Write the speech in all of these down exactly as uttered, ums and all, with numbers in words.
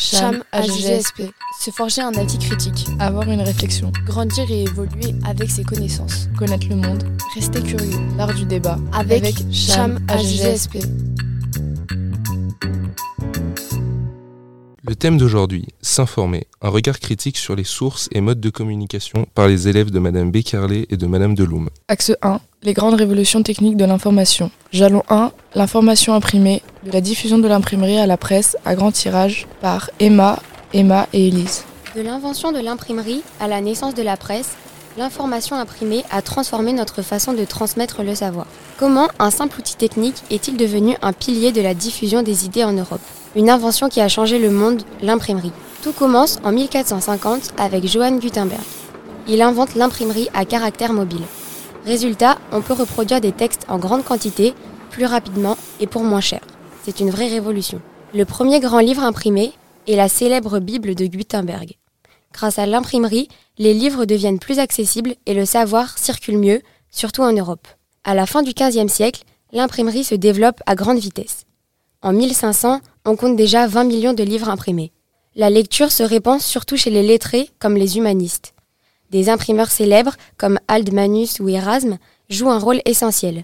Cham A G G S P. Se forger un avis critique. Avoir une réflexion. Grandir et évoluer avec ses connaissances. Connaître le monde. Rester curieux. L'art du débat. Avec, avec Cham A G G S P. Le thème d'aujourd'hui, s'informer, un regard critique sur les sources et modes de communication par les élèves de Madame Beccarlet et de Madame Deloum. Axe un, les grandes révolutions techniques de l'information. Jalon un, l'information imprimée, de la diffusion de l'imprimerie à la presse à grand tirage par Emma, Emma et Élise. De l'invention de l'imprimerie à la naissance de la presse, l'information imprimée a transformé notre façon de transmettre le savoir. Comment un simple outil technique est-il devenu un pilier de la diffusion des idées en Europe ? Une invention qui a changé le monde, l'imprimerie. Tout commence en mille quatre cent cinquante avec Johann Gutenberg. Il invente l'imprimerie à caractère mobile. Résultat, on peut reproduire des textes en grande quantité, plus rapidement et pour moins cher. C'est une vraie révolution. Le premier grand livre imprimé est la célèbre Bible de Gutenberg. Grâce à l'imprimerie, les livres deviennent plus accessibles et le savoir circule mieux, surtout en Europe. À la fin du quinzième siècle, l'imprimerie se développe à grande vitesse. En mille cinq cents, on compte déjà vingt millions de livres imprimés. La lecture se répand surtout chez les lettrés comme les humanistes. Des imprimeurs célèbres comme Aldmanus ou Erasme jouent un rôle essentiel.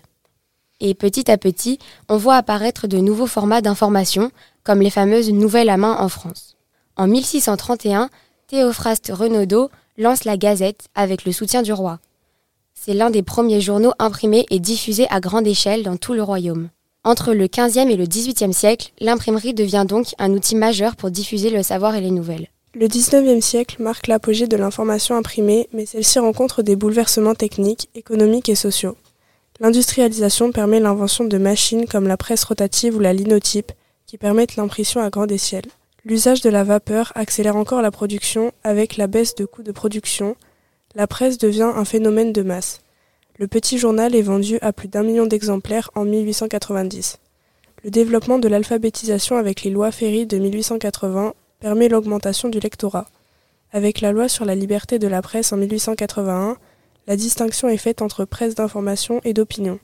Et petit à petit, on voit apparaître de nouveaux formats d'information comme les fameuses nouvelles à main en France. En mille six cent trente et un, Théophraste Renaudot lance la Gazette avec le soutien du roi. C'est l'un des premiers journaux imprimés et diffusés à grande échelle dans tout le royaume. Entre le quinzième et le dix-huitième siècle, l'imprimerie devient donc un outil majeur pour diffuser le savoir et les nouvelles. Le dix-neuvième siècle marque l'apogée de l'information imprimée, mais celle-ci rencontre des bouleversements techniques, économiques et sociaux. L'industrialisation permet l'invention de machines comme la presse rotative ou la linotype, qui permettent l'impression à grande échelle. L'usage de la vapeur accélère encore la production avec la baisse de coûts de production. La presse devient un phénomène de masse. Le petit journal est vendu à plus d'un million d'exemplaires en mille huit cent quatre-vingt-dix. Le développement de l'alphabétisation avec les lois Ferry de mille huit cent quatre-vingts permet l'augmentation du lectorat. Avec la loi sur la liberté de la presse en mille huit cent quatre-vingt-un, la distinction est faite entre presse d'information et d'opinion.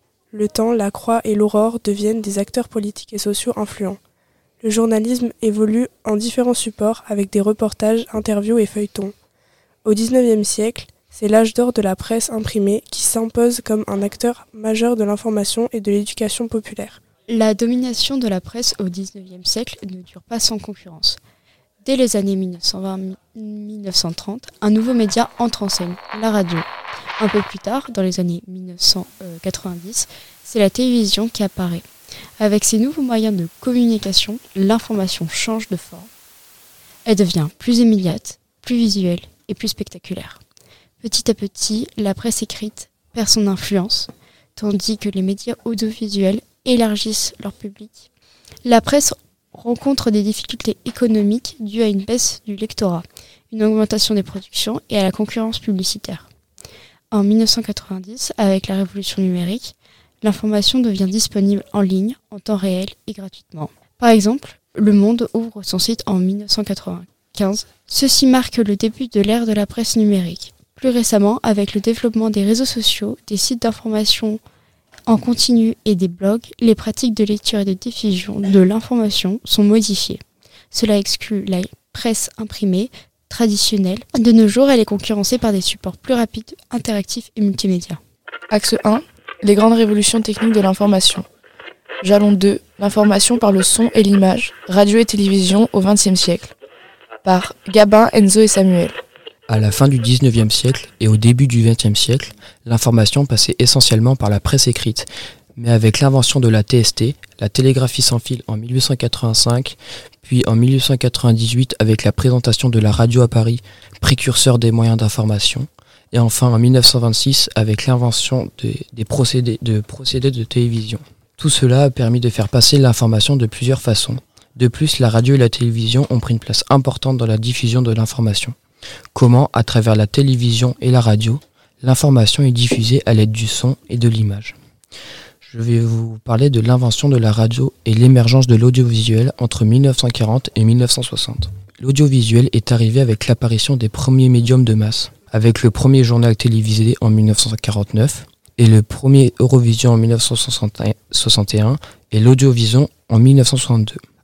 Le Temps, la Croix et l'Aurore deviennent des acteurs politiques et sociaux influents. Le journalisme évolue en différents supports avec des reportages, interviews et feuilletons. Au dix-neuvième siècle, c'est l'âge d'or de la presse imprimée qui s'impose comme un acteur majeur de l'information et de l'éducation populaire. La domination de la presse au dix-neuvième siècle ne dure pas sans concurrence. Dès les années mille neuf cent vingt à mille neuf cent trente, un nouveau média entre en scène, la radio. Un peu plus tard, dans les années mille neuf cent quatre-vingt-dix, c'est la télévision qui apparaît. Avec ces nouveaux moyens de communication, l'information change de forme. Elle devient plus immédiate, plus visuelle et plus spectaculaire. Petit à petit, la presse écrite perd son influence, tandis que les médias audiovisuels élargissent leur public. La presse rencontre des difficultés économiques dues à une baisse du lectorat, une augmentation des productions et à la concurrence publicitaire. En mille neuf cent quatre-vingt-dix, avec la révolution numérique, l'information devient disponible en ligne, en temps réel et gratuitement. Par exemple, Le Monde ouvre son site en mille neuf cent quatre-vingt-quinze. Ceci marque le début de l'ère de la presse numérique. Plus récemment, avec le développement des réseaux sociaux, des sites d'information en continu et des blogs, les pratiques de lecture et de diffusion de l'information sont modifiées. Cela exclut la presse imprimée traditionnelle. De nos jours, elle est concurrencée par des supports plus rapides, interactifs et multimédia. Axe un, les grandes révolutions techniques de l'information. Jalon deux, l'information par le son et l'image, radio et télévision au vingtième siècle. Par Gabin, Enzo et Samuel. À la fin du dix-neuvième siècle et au début du vingtième siècle, l'information passait essentiellement par la presse écrite. Mais avec l'invention de la T S T, la télégraphie sans fil en mille huit cent quatre-vingt-cinq, puis en mille huit cent quatre-vingt-dix-huit avec la présentation de la radio à Paris, précurseur des moyens d'information, et enfin en mille neuf cent vingt-six avec l'invention de, des procédés de, procédés de télévision. Tout cela a permis de faire passer l'information de plusieurs façons. De plus, la radio et la télévision ont pris une place importante dans la diffusion de l'information. Comment, à travers la télévision et la radio, l'information est diffusée à l'aide du son et de l'image. Je vais vous parler de l'invention de la radio et l'émergence de l'audiovisuel entre mille neuf cent quarante et mille neuf cent soixante. L'audiovisuel est arrivé avec l'apparition des premiers médiums de masse, avec le premier journal télévisé en mille neuf cent quarante-neuf et le premier Eurovision en mille neuf cent soixante et un et l'Audiovision en mille neuf cent soixante-deux.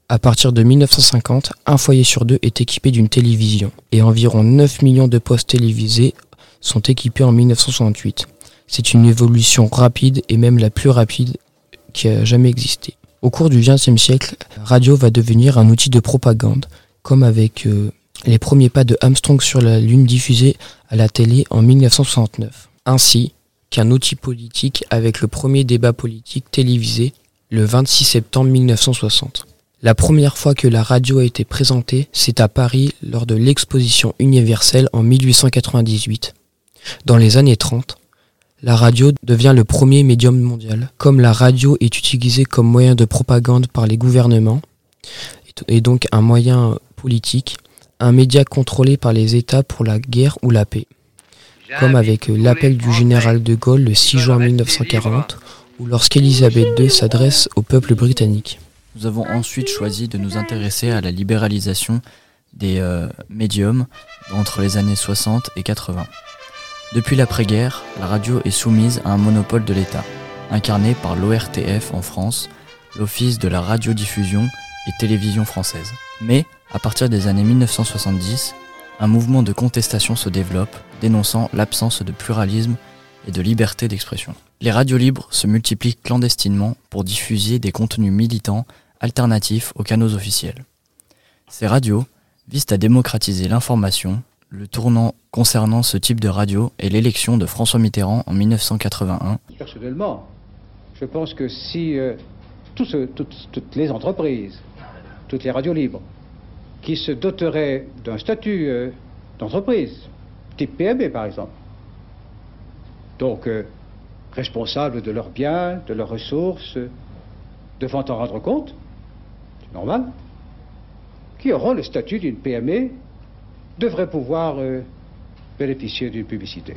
À partir de mille neuf cent cinquante, un foyer sur deux est équipé d'une télévision et environ neuf millions de postes télévisés sont équipés en mille neuf cent soixante-huit. C'est une évolution rapide et même la plus rapide qui a jamais existé. Au cours du vingtième siècle, la radio va devenir un outil de propagande, comme avec euh, les premiers pas de Armstrong sur la Lune diffusés à la télé en mille neuf cent soixante-neuf, ainsi qu'un outil politique avec le premier débat politique télévisé le vingt-six septembre mille neuf cent soixante. La première fois que la radio a été présentée, c'est à Paris lors de l'exposition universelle en mille huit cent quatre-vingt-dix-huit. Dans les années trente, la radio devient le premier médium mondial. Comme la radio est utilisée comme moyen de propagande par les gouvernements, et donc un moyen politique, un média contrôlé par les États pour la guerre ou la paix. Comme avec l'appel du général de Gaulle le six juin mille neuf cent quarante, ou lorsqu'Élisabeth deux s'adresse au peuple britannique. Nous avons ensuite choisi de nous intéresser à la libéralisation des euh, médiums entre les années soixante et quatre-vingts. Depuis l'après-guerre, la radio est soumise à un monopole de l'État, incarné par l'O R T F en France, l'Office de la radiodiffusion et télévision française. Mais, à partir des années mille neuf cent soixante-dix, un mouvement de contestation se développe, dénonçant l'absence de pluralisme et de liberté d'expression. Les radios libres se multiplient clandestinement pour diffuser des contenus militants alternatifs aux canaux officiels. Ces radios visent à démocratiser l'information. Le tournant concernant ce type de radio est l'élection de François Mitterrand en mille neuf cent quatre-vingt-un. Personnellement, je pense que si euh, tout ce, toutes, toutes les entreprises, toutes les radios libres, qui se doteraient d'un statut euh, d'entreprise, type P M E par exemple, donc euh, responsables de leurs biens, de leurs ressources, euh, devant en rendre compte, c'est normal, qui auront le statut d'une P M E, devraient pouvoir euh, bénéficier d'une publicité.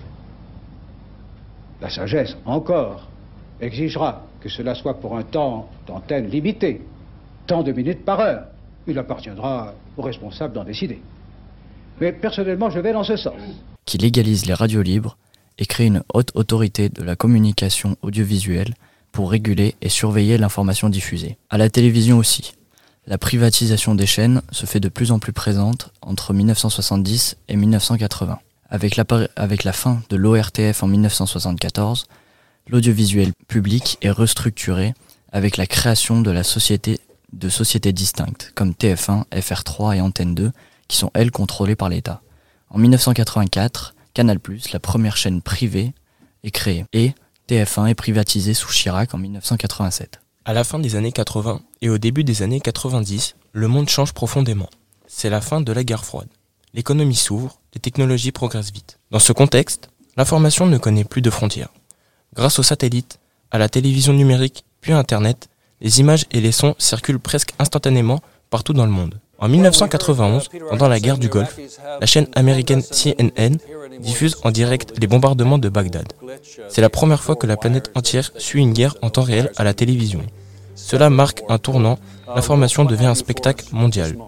La sagesse, encore, exigera que cela soit pour un temps d'antenne limité, tant de minutes par heure. Il appartiendra aux responsables d'en décider. Mais personnellement, je vais dans ce sens. Qui légalise les radios libres et crée une haute autorité de la communication audiovisuelle pour réguler et surveiller l'information diffusée. À la télévision aussi. La privatisation des chaînes se fait de plus en plus présente entre mille neuf cent soixante-dix et mille neuf cent quatre-vingts. Avec la, avec la fin de l'O R T F en mille neuf cent soixante-quatorze, l'audiovisuel public est restructuré avec la création de la société de sociétés distinctes comme T F un, F R trois et Antenne deux qui sont elles contrôlées par l'État. En mille neuf cent quatre-vingt-quatre, Canal plus, la première chaîne privée, est créée et T F un est privatisé sous Chirac en mille neuf cent quatre-vingt-sept. À la fin des années quatre-vingts et au début des années quatre-vingt-dix, le monde change profondément. C'est la fin de la guerre froide. L'économie s'ouvre, les technologies progressent vite. Dans ce contexte, l'information ne connaît plus de frontières. Grâce aux satellites, à la télévision numérique, puis à Internet, les images et les sons circulent presque instantanément partout dans le monde. En mille neuf cent quatre-vingt-onze, pendant la guerre du Golfe, la chaîne américaine C N N diffuse en direct les bombardements de Bagdad. C'est la première fois que la planète entière suit une guerre en temps réel à la télévision. Cela marque un tournant, l'information devient un spectacle mondial.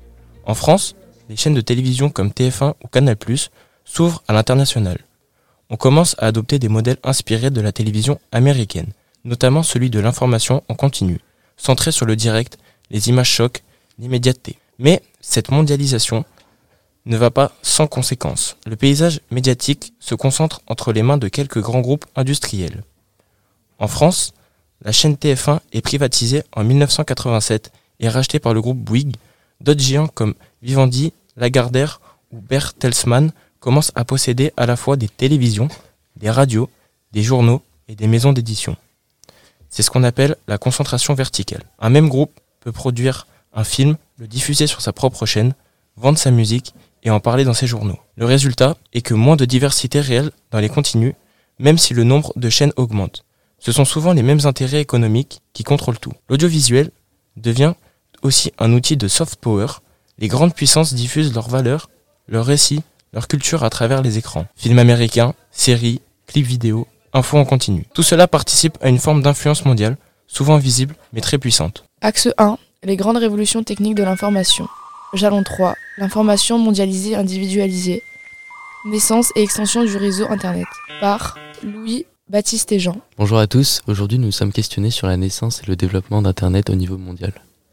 En France, les chaînes de télévision comme T F un ou Canal plus s'ouvrent à l'international. On commence à adopter des modèles inspirés de la télévision américaine, notamment celui de l'information en continu, centré sur le direct, les images chocs, l'immédiateté. Mais cette mondialisation ne va pas sans conséquences. Le paysage médiatique se concentre entre les mains de quelques grands groupes industriels. En France, la chaîne T F un est privatisée en mille neuf cent quatre-vingt-sept et rachetée par le groupe Bouygues. D'autres géants comme Vivendi, Lagardère ou Bertelsmann commencent à posséder à la fois des télévisions, des radios, des journaux et des maisons d'édition. C'est ce qu'on appelle la concentration verticale. Un même groupe peut produire un film, le diffuser sur sa propre chaîne, vendre sa musique et en parler dans ses journaux. Le résultat est que moins de diversité réelle dans les contenus, même si le nombre de chaînes augmente. Ce sont souvent les mêmes intérêts économiques qui contrôlent tout. L'audiovisuel devient aussi un outil de soft power. Les grandes puissances diffusent leurs valeurs, leurs récits, leur culture à travers les écrans. Films américains, séries, clips vidéo, infos en continu. Tout cela participe à une forme d'influence mondiale, souvent visible mais très puissante. Axe un. Les grandes révolutions techniques de l'information. Jalon trois. L'information mondialisée individualisée. Naissance et extension du réseau Internet. Par Louis Baptiste et Jean. Bonjour à tous, aujourd'hui nous nous sommes questionnés sur la naissance et le développement d'Internet au niveau mondial.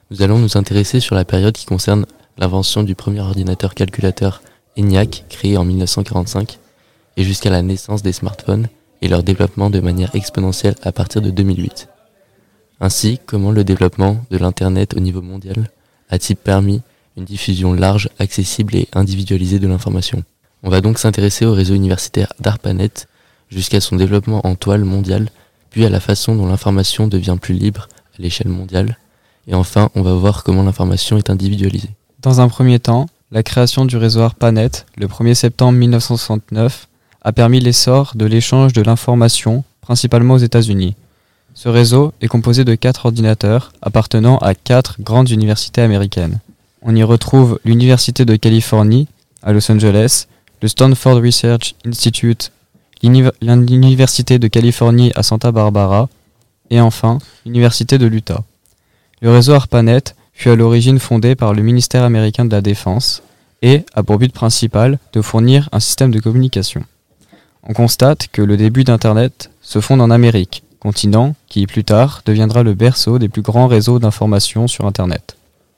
Nous allons nous intéresser sur la période qui concerne l'invention du premier ordinateur calculateur ENIAC, créé en mille neuf cent quarante-cinq, et jusqu'à la naissance des smartphones et leur développement de manière exponentielle à partir de deux mille huit. Ainsi, comment le développement de l'Internet au niveau mondial a-t-il permis une diffusion large, accessible et individualisée de l'information. On va donc s'intéresser au réseau universitaire d'ARPANET jusqu'à son développement en toile mondiale, puis à la façon dont l'information devient plus libre à l'échelle mondiale, et enfin on va voir comment l'information est individualisée. Dans un premier temps, la création du réseau ARPANET, le premier septembre mille neuf cent soixante-neuf, a permis l'essor de l'échange de l'information, principalement aux États-Unis. Ce réseau est composé de quatre ordinateurs appartenant à quatre grandes universités américaines. On y retrouve l'Université de Californie à Los Angeles, le Stanford Research Institute, l'Université de Californie à Santa Barbara et enfin l'Université de l'Utah. Le réseau ARPANET fut à l'origine fondé par le ministère américain de la Défense et a pour but principal de fournir un système de communication. On constate que le début d'Internet se fonde en Amérique, continent qui plus tard deviendra le berceau des plus grands réseaux d'information sur Internet.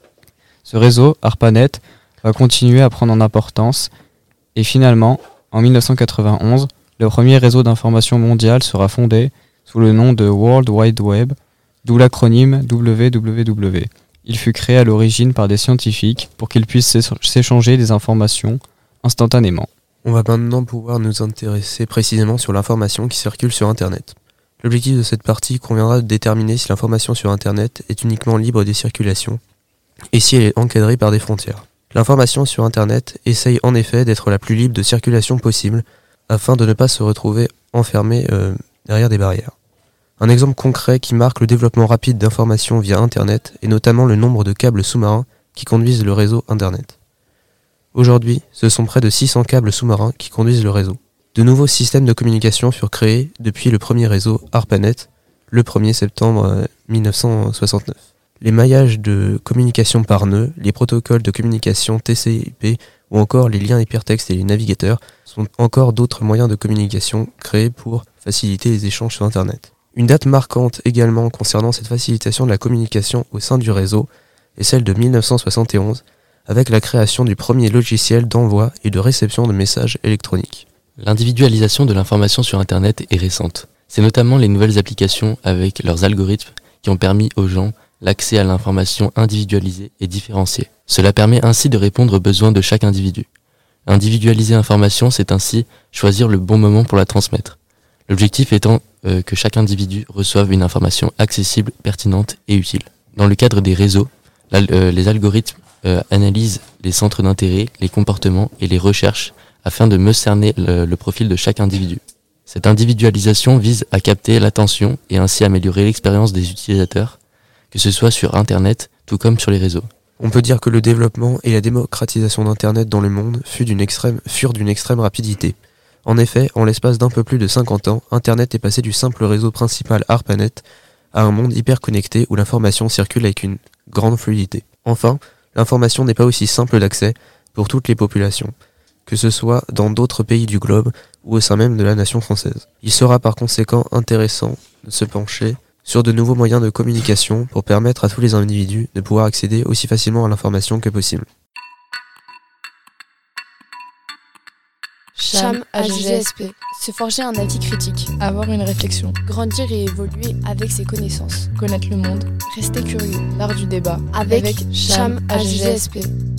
Ce réseau, ARPANET, va continuer à prendre en importance et finalement, en mille neuf cent quatre-vingt-onze, le premier réseau d'information mondial sera fondé sous le nom de World Wide Web, d'où l'acronyme W W W. Il fut créé à l'origine par des scientifiques pour qu'ils puissent s'échanger des informations instantanément. On va maintenant pouvoir nous intéresser précisément sur l'information qui circule sur Internet. L'objectif de cette partie conviendra de déterminer si l'information sur Internet est uniquement libre de circulation et si elle est encadrée par des frontières. L'information sur Internet essaye en effet d'être la plus libre de circulation possible afin de ne pas se retrouver enfermée euh, derrière des barrières. Un exemple concret qui marque le développement rapide d'informations via Internet est notamment le nombre de câbles sous-marins qui conduisent le réseau Internet. Aujourd'hui, ce sont près de six cents câbles sous-marins qui conduisent le réseau. De nouveaux systèmes de communication furent créés depuis le premier réseau ARPANET, le premier septembre mille neuf cent soixante-neuf. Les maillages de communication par nœud, les protocoles de communication T C P ou encore les liens hypertextes et les navigateurs sont encore d'autres moyens de communication créés pour faciliter les échanges sur Internet. Une date marquante également concernant cette facilitation de la communication au sein du réseau est celle de mille neuf cent soixante et onze, avec la création du premier logiciel d'envoi et de réception de messages électroniques. L'individualisation de l'information sur Internet est récente. C'est notamment les nouvelles applications avec leurs algorithmes qui ont permis aux gens l'accès à l'information individualisée et différenciée. Cela permet ainsi de répondre aux besoins de chaque individu. Individualiser l'information, c'est ainsi choisir le bon moment pour la transmettre. L'objectif étant euh, que chaque individu reçoive une information accessible, pertinente et utile. Dans le cadre des réseaux, la, euh, les algorithmes euh, analysent les centres d'intérêt, les comportements et les recherches afin de mieux cerner le, le profil de chaque individu. Cette individualisation vise à capter l'attention et ainsi améliorer l'expérience des utilisateurs, que ce soit sur Internet tout comme sur les réseaux. On peut dire que le développement et la démocratisation d'Internet dans le monde fut d'une extrême, furent d'une extrême rapidité. En effet, en l'espace d'un peu plus de cinquante ans, Internet est passé du simple réseau principal ARPANET à un monde hyper connecté où l'information circule avec une grande fluidité. Enfin, l'information n'est pas aussi simple d'accès pour toutes les populations, que ce soit dans d'autres pays du globe ou au sein même de la nation française. Il sera par conséquent intéressant de se pencher sur de nouveaux moyens de communication pour permettre à tous les individus de pouvoir accéder aussi facilement à l'information que possible. Cham A G G S P. Se forger un avis critique. Avoir une réflexion. Grandir et évoluer avec ses connaissances. Connaître le monde. Rester curieux. L'art du débat. Avec, avec Cham A G G S P.